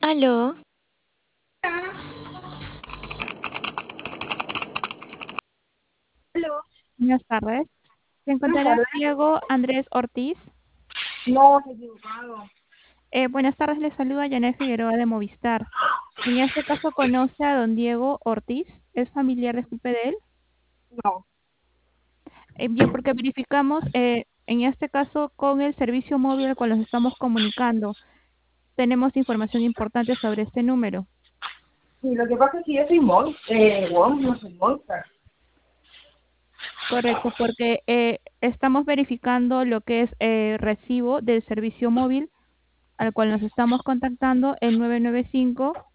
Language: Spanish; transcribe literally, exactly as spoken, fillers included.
Aló, Aló, buenas tardes. Se buenas encontrará tardes. Diego Andrés Ortiz. No, se equivocado. Eh, buenas tardes, le saluda Janet Figueroa de Movistar. En este caso, ¿conoce a don Diego Ortiz? ¿Es familiar, disculpe, de él? No. Eh, bien, porque verificamos, eh, en este caso, con el servicio móvil al cual nos estamos comunicando. Tenemos información importante sobre este número. Sí, lo que pasa es que yo soy Mon, eh, Wong, no soy Monster. Correcto, porque eh, estamos verificando lo que es eh, recibo del servicio móvil al cual nos estamos contactando, el nueve nueve cinco.